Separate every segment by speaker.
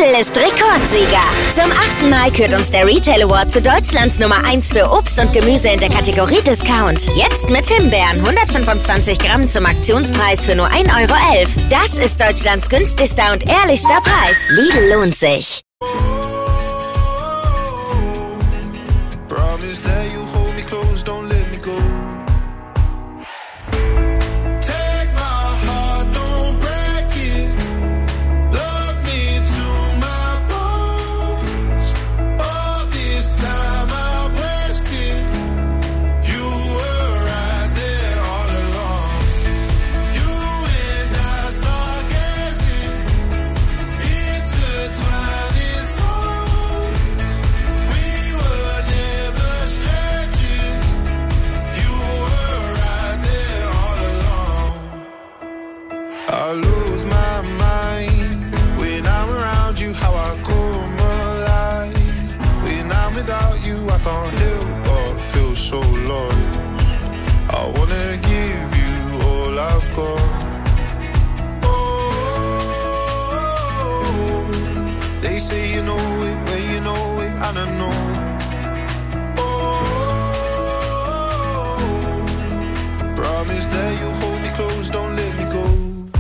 Speaker 1: Lidl ist Rekordsieger. Zum 8. Mal kürt uns der Retail Award zu Deutschlands Nummer 1 für Obst und Gemüse in der Kategorie Discount. Jetzt mit Himbeeren, 125 Gramm zum Aktionspreis für nur 1,11 €. Das ist Deutschlands günstigster und ehrlichster Preis. Lidl lohnt sich.
Speaker 2: I lose my mind when I'm around you, how I come alive. When I'm without you, I can't help but feel so lost. I wanna give you all I've got. Oh, they say you know it when you know it, and I know. Oh, promise that you'll hold me close, don't let me go.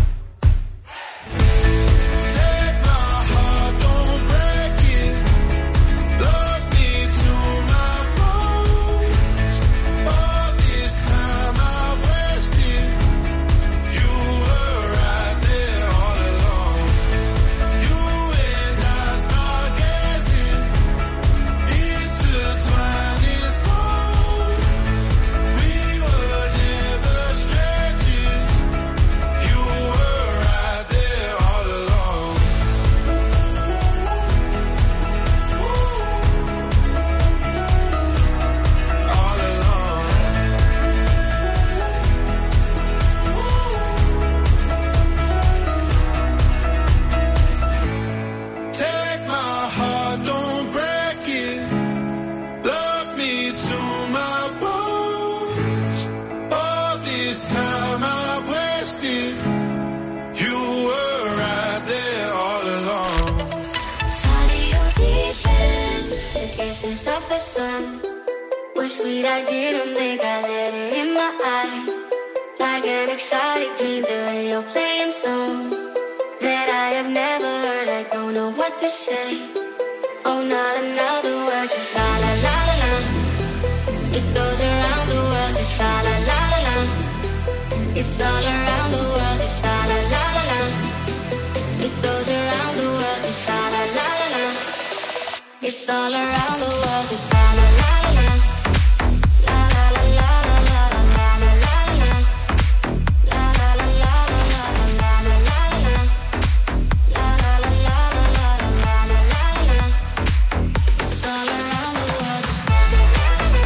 Speaker 3: Of the sun was sweet, I didn't blink, I let it in my eyes. Like an exotic dream, the radio playing songs that I have never heard, I don't know what to say. Oh, not another word, just la la la la la. It goes around the world, just la la la la la. It's all around the world, just la la la la la. It goes around the world, just la la la la la. It's all around the world, just la la la la. La la la la la la la la la la. La la la la la la la la la la. La la la la la la la la la la. It's all around the world, just la la la la.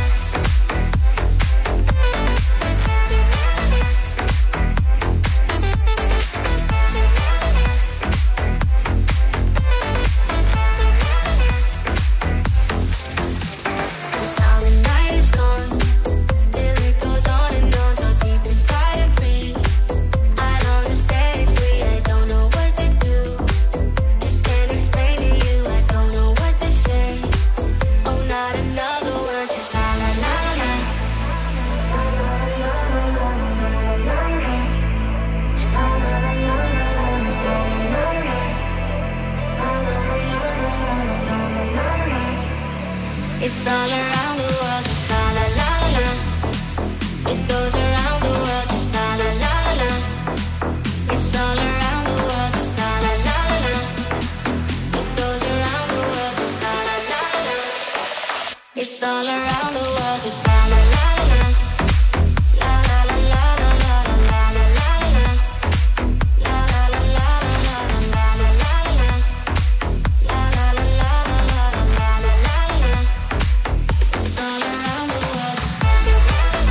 Speaker 3: It's all around the world, just la la la la. It goes around the world, just la la la la. It's all around the world, just la la la la. It goes around the world, just la la la la. It's all around the world, just la la la la. La la la la la la la la la la. La la la la la la la la la la. La la la la la la la la la. It's all around the world, just la la la la.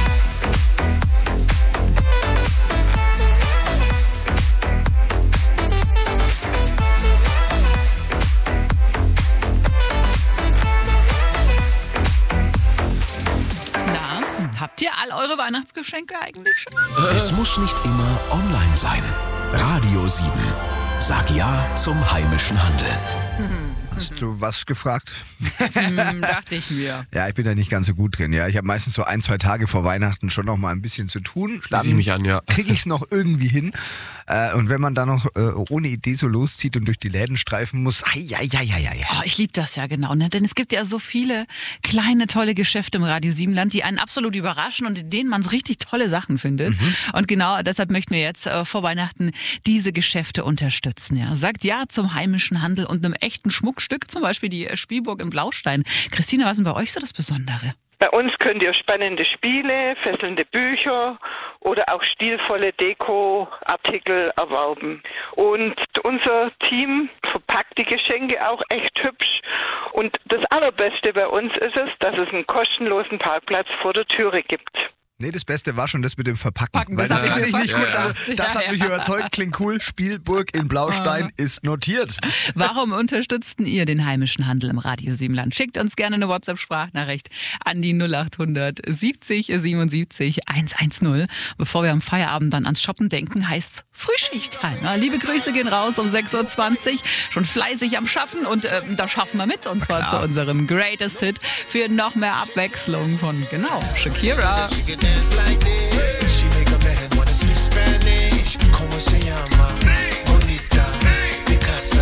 Speaker 4: Na, habt ihr all eure Weihnachtsgeschenke eigentlich schon?
Speaker 5: Es muss nicht immer online sein. Radio 7. Sag ja zum heimischen Handel. Hast du was gefragt?
Speaker 4: Dachte ich mir.
Speaker 5: Ja, ich bin da nicht ganz so gut drin. Ja, ich habe meistens so 1-2 Tage vor Weihnachten schon noch mal ein bisschen zu tun.
Speaker 6: Schließe ich mich an, ja.
Speaker 5: Kriege ich es noch irgendwie hin. Und wenn man dann noch ohne Idee so loszieht und durch die Läden streifen muss,
Speaker 4: Oh, ich liebe das ja genau, ne? Denn es gibt ja so viele kleine, tolle Geschäfte im Radio Siebenland, die einen absolut überraschen und in denen man so richtig tolle Sachen findet. Und genau deshalb möchten wir jetzt vor Weihnachten diese Geschäfte unterstützen. Ja. Sagt ja zum heimischen Handel und einem echten Schmuckstück, zum Beispiel die Spielburg in Blaustein. Christina, was ist denn bei euch so das Besondere?
Speaker 7: Bei uns könnt ihr spannende Spiele, fesselnde Bücher oder auch stilvolle Dekoartikel erwerben. Und unser Team verpackt die Geschenke auch echt hübsch. Und das Allerbeste bei uns ist es, dass es einen kostenlosen Parkplatz vor der Türe gibt.
Speaker 5: Nee, das Beste war schon das mit dem Verpacken.
Speaker 4: Das
Speaker 5: Weil das
Speaker 4: hab
Speaker 5: kann
Speaker 4: ich
Speaker 5: ich
Speaker 4: mir
Speaker 5: nicht
Speaker 4: fast
Speaker 5: gut.
Speaker 4: gedacht.
Speaker 5: Also, das hat mich überzeugt, klingt cool. Spielburg in Blaustein ist notiert.
Speaker 4: Warum unterstützt ihr den heimischen Handel im Radio Siebenland? Schickt uns gerne eine WhatsApp-Sprachnachricht an die 0800 70 77 110. Bevor wir am Feierabend dann ans Shoppen denken, heißt's Frühschicht. Liebe Grüße gehen raus um 6.20 Uhr. Schon fleißig am Schaffen und da schaffen wir mit. Und zwar zu unserem Greatest Hit für noch mehr Abwechslung von, genau, Shakira.
Speaker 2: Dance like this. She make a man wanna speak Spanish. Como se llama? Bonita. Picasa.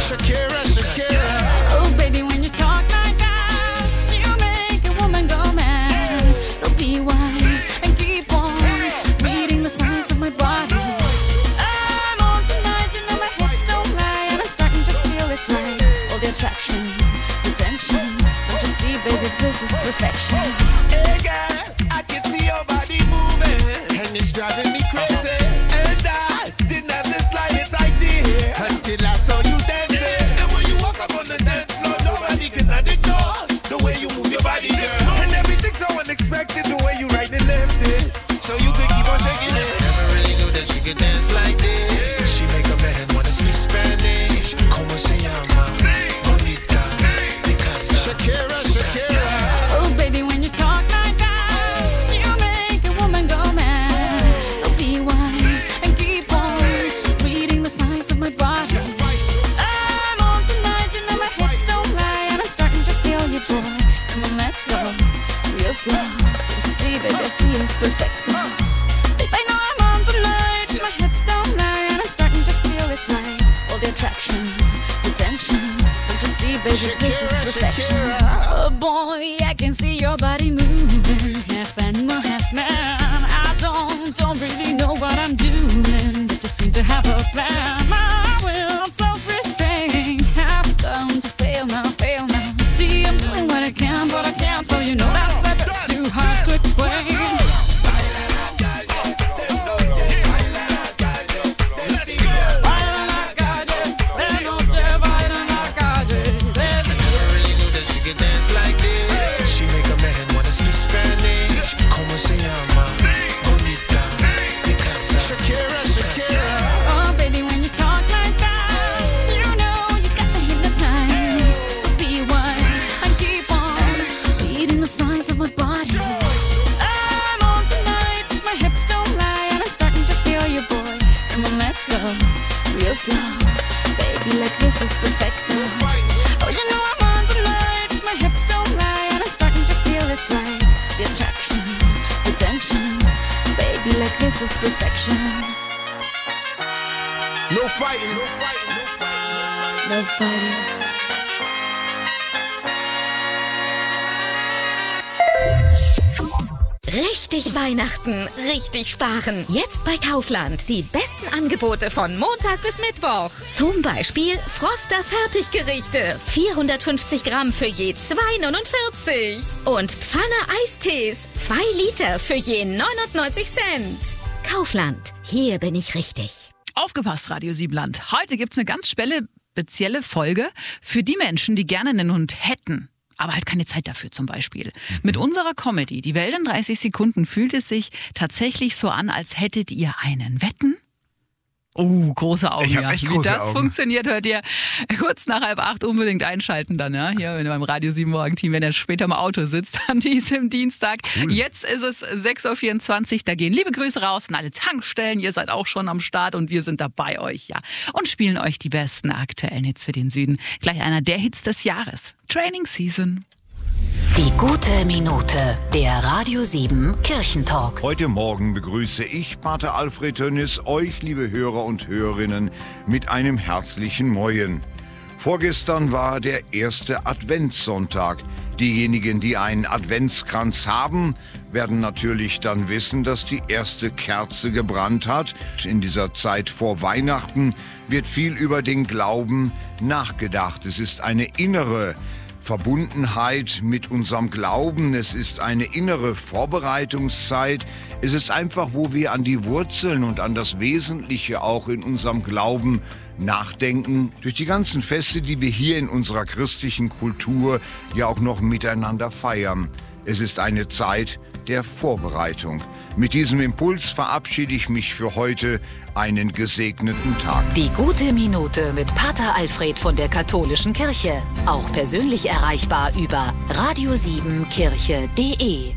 Speaker 2: Shakira.
Speaker 3: Oh, baby, when you talk like that, you make a woman go mad. So be wise and keep on reading the signs of my body. I'm on tonight, you know my hips don't lie, and I'm starting to feel it's right. All the attraction, the tension. Don't you see, baby, this is perfection.
Speaker 2: Hey girl, I can see your body moving, and it's driving me crazy. And I didn't have the slightest idea until I saw you dancing. And when you walk up on the dance floor, nobody can ignore the way you move your body, girl. And everything's so unexpected, the way you right and left it, so you could keep on shaking it. Never really knew that she could dance like this. She make a man wanna speak Spanish. Como se llama? Bonita. Picasa. Shakira, Shakira.
Speaker 3: Oh, baby, when you talk like that, you make a woman go mad. So be wise and keep on reading the signs of my body. I'm on tonight, you know my hips don't lie, and I'm starting to feel you, boy. Come on, let's go real slow. Don't you see, baby, I see it's perfect. Babe, I know I'm on tonight, my hips don't lie, and I'm starting to feel it's right. All the attraction, the tension. Don't you see, baby, this is perfection. Oh boy, I can see your body moving, half animal, half man. I don't really know what I'm doing, but just seem to have a plan. My will, self-restraint, have come to fail now, fail now. See, I'm doing what I can, but I can't, so you know that's a bit too hard to explain. Oh, baby, when you talk like that, you know you got me hypnotized. So be wise and keep on reading the signs of my body. I'm on tonight, my hips don't lie, and I'm starting to feel you, boy. Come on, let's go real slow, baby, like this is perfecto. Oh, you know I'm on tonight, my hips don't lie, and I'm starting to feel it's right. The attraction, the tension, baby, like this is perfection.
Speaker 2: No fighting, no fighting, no fighting.
Speaker 3: No fighting.
Speaker 1: Richtig Weihnachten, richtig sparen. Jetzt bei Kaufland. Die besten Angebote von Montag bis Mittwoch. Zum Beispiel Froster Fertiggerichte. 450 Gramm für je 2,49. Und Pfanne Eistees. 2 Liter für je 99 Cent. Kaufland. Hier bin ich richtig.
Speaker 4: Aufgepasst, Radio Siebenland. Heute gibt's eine ganz spezielle Folge für die Menschen, die gerne einen Hund hätten. Aber halt keine Zeit dafür zum Beispiel. Mit unserer Comedy, die Welt in 30 Sekunden, fühlt es sich tatsächlich so an, als hättet ihr einen. Wetten? Oh, große Augen,
Speaker 5: Ich hab
Speaker 4: ja.
Speaker 5: echt
Speaker 4: Wie
Speaker 5: große
Speaker 4: das
Speaker 5: Augen.
Speaker 4: funktioniert, hört ihr kurz nach 7:30 unbedingt einschalten dann, ja? Hier beim Radio 7 Morgen-Team, wenn ihr später im Auto sitzt an diesem Dienstag.
Speaker 5: Cool.
Speaker 4: Jetzt ist es 6:24 Uhr, da gehen liebe Grüße raus an alle Tankstellen. Ihr seid auch schon am Start und wir sind da bei euch, ja. Und spielen euch die besten aktuellen Hits für den Süden. Gleich einer der Hits des Jahres. Training Season.
Speaker 6: Die gute Minute, der Radio 7 Kirchentalk.
Speaker 8: Heute Morgen begrüße ich, Pater Alfred Tönnis, euch, liebe Hörer und Hörerinnen, mit einem herzlichen Moin. Vorgestern war der erste Adventssonntag. Diejenigen, die einen Adventskranz haben, werden natürlich dann wissen, dass die erste Kerze gebrannt hat. In dieser Zeit vor Weihnachten wird viel über den Glauben nachgedacht. Es ist eine innere Verbundenheit mit unserem Glauben. Es ist eine innere Vorbereitungszeit. Es ist einfach, wo wir an die Wurzeln und an das Wesentliche auch in unserem Glauben nachdenken. Durch die ganzen Feste, die wir hier in unserer christlichen Kultur ja auch noch miteinander feiern. Es ist eine Zeit der Vorbereitung. Mit diesem Impuls verabschiede ich mich für heute. Einen gesegneten Tag.
Speaker 6: Die gute Minute mit Pater Alfred von der Katholischen Kirche. Auch persönlich erreichbar über radio7kirche.de.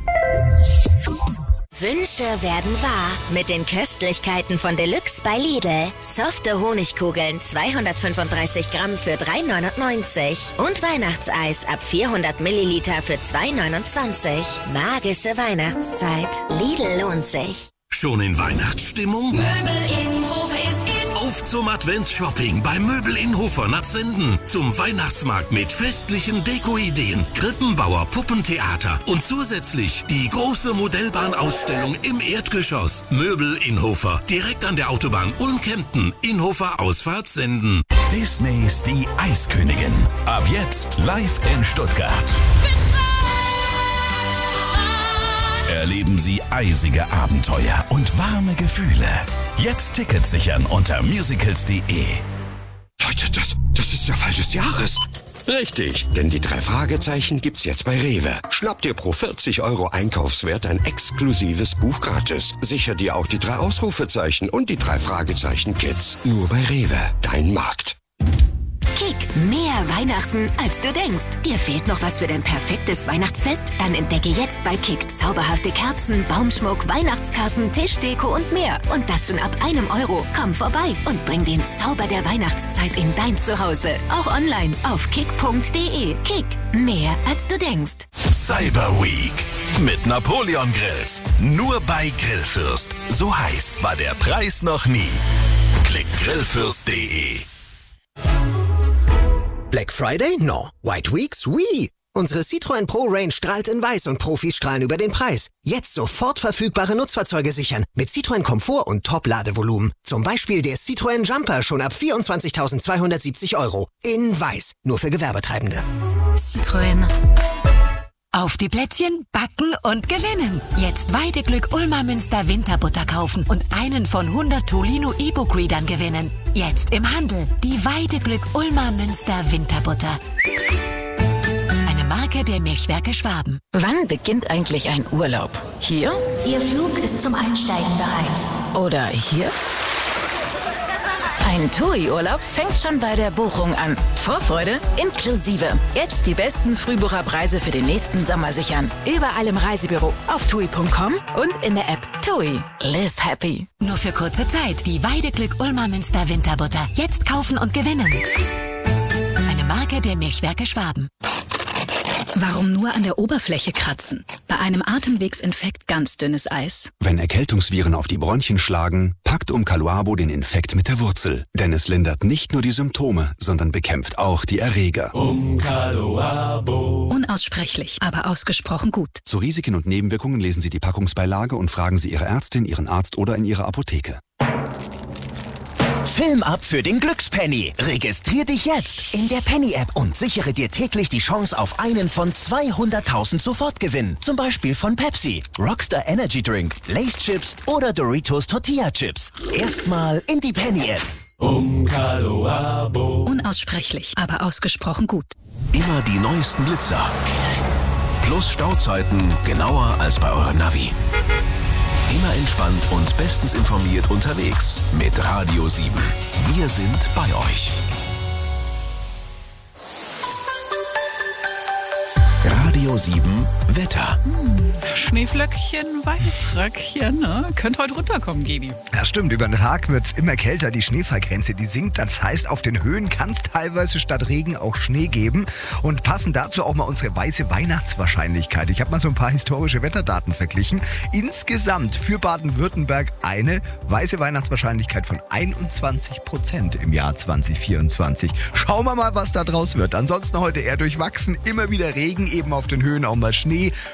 Speaker 1: Wünsche werden wahr mit den Köstlichkeiten von Deluxe bei Lidl. Softe Honigkugeln 235 Gramm für 3,99 und Weihnachtseis ab 400 Milliliter für 2,29. Magische Weihnachtszeit. Lidl lohnt sich.
Speaker 9: Schon in Weihnachtsstimmung?
Speaker 6: Möbel Innhofer ist in.
Speaker 9: Auf zum Adventsshopping bei Möbel Innhofer nach Senden. Zum Weihnachtsmarkt mit festlichen Deko-Ideen, Krippenbauer, Puppentheater und zusätzlich die große Modellbahnausstellung im Erdgeschoss. Möbel Innhofer, direkt an der Autobahn Ulm-Kempten, Innhofer Ausfahrt Senden.
Speaker 10: Disneys Die Eiskönigin. Ab jetzt live in Stuttgart. Erleben Sie eisige Abenteuer und warme Gefühle. Jetzt Tickets sichern unter musicals.de.
Speaker 11: Leute, das ist der Fall des Jahres. Richtig, denn die 3 Fragezeichen gibt's jetzt bei Rewe. Schnapp dir pro 40 € Einkaufswert ein exklusives Buch gratis. Sicher dir auch die 3 Ausrufezeichen und die 3 Fragezeichen-Kids. Nur bei Rewe, dein Markt.
Speaker 6: Kick, mehr Weihnachten, als du denkst. Dir fehlt noch was für dein perfektes Weihnachtsfest? Dann entdecke jetzt bei Kick zauberhafte Kerzen, Baumschmuck, Weihnachtskarten, Tischdeko und mehr. Und das schon ab 1 €. Komm vorbei und bring den Zauber der Weihnachtszeit in dein Zuhause. Auch online auf kick.de. Kick, mehr als du denkst.
Speaker 10: Cyber Week mit Napoleon Grills. Nur bei Grillfürst. So heißt war der Preis noch nie. Klick grillfürst.de.
Speaker 12: Black Friday? No. White Weeks? Oui. Unsere Citroën Pro Range strahlt in weiß und Profis strahlen über den Preis. Jetzt sofort verfügbare Nutzfahrzeuge sichern mit Citroën Komfort und Top-Ladevolumen. Zum Beispiel der Citroën Jumper schon ab 24.270 €. In weiß. Nur für Gewerbetreibende.
Speaker 6: Citroën. Auf die Plätzchen, backen und gewinnen. Jetzt Weideglück Ulmer Münster Winterbutter kaufen und einen von 100 Tolino E-Book-Readern gewinnen. Jetzt im Handel. Die Weideglück Ulmer Münster Winterbutter. Eine Marke der Milchwerke Schwaben.
Speaker 13: Wann beginnt eigentlich ein Urlaub? Hier?
Speaker 14: Ihr Flug ist zum Einsteigen bereit.
Speaker 13: Oder hier? Ein TUI-Urlaub fängt schon bei der Buchung an. Vorfreude inklusive. Jetzt die besten Frühbucherpreise für den nächsten Sommer sichern. Überall im Reisebüro, auf TUI.com und in der App TUI. Live happy.
Speaker 6: Nur für kurze Zeit. Die Weideglück Ulmer Münster Winterbutter. Jetzt kaufen und gewinnen. Eine Marke der Milchwerke Schwaben.
Speaker 15: Warum nur an der Oberfläche kratzen? Bei einem Atemwegsinfekt ganz dünnes Eis.
Speaker 16: Wenn Erkältungsviren auf die Bronchien schlagen, packt Umcaluabo den Infekt mit der Wurzel. Denn es lindert nicht nur die Symptome, sondern bekämpft auch die Erreger.
Speaker 15: Umcaluabo. Unaussprechlich, aber ausgesprochen gut.
Speaker 16: Zu Risiken und Nebenwirkungen lesen Sie die Packungsbeilage und fragen Sie Ihre Ärztin, Ihren Arzt oder in Ihrer Apotheke.
Speaker 17: Film ab für den Glückspenny. Registrier dich jetzt in der Penny-App und sichere dir täglich die Chance auf einen von 200.000 Sofortgewinnen. Zum Beispiel von Pepsi, Rockstar Energy Drink, Lay's Chips oder Doritos Tortilla Chips. Erstmal in die Penny-App.
Speaker 15: Umcaluabo. Unaussprechlich, aber ausgesprochen gut.
Speaker 10: Immer die neuesten Blitzer. Plus Stauzeiten genauer als bei eurem Navi. Immer entspannt und bestens informiert unterwegs mit Radio 7. Wir sind bei euch. Radio 7 Wetter.
Speaker 4: Schneeflöckchen, Weißröckchen, ne? Könnte heute runterkommen, Gebi.
Speaker 5: Ja, stimmt. Über den Tag wird es immer kälter. Die Schneefallgrenze, die sinkt. Das heißt, auf den Höhen kann es teilweise statt Regen auch Schnee geben. Und passend dazu auch mal unsere weiße Weihnachtswahrscheinlichkeit. Ich habe mal so ein paar historische Wetterdaten verglichen. Insgesamt für Baden-Württemberg eine weiße Weihnachtswahrscheinlichkeit von 21% im Jahr 2024. Schauen wir mal, was da draus wird. Ansonsten heute eher durchwachsen. Immer wieder Regen, eben auf den Höhen auch mal Schnee.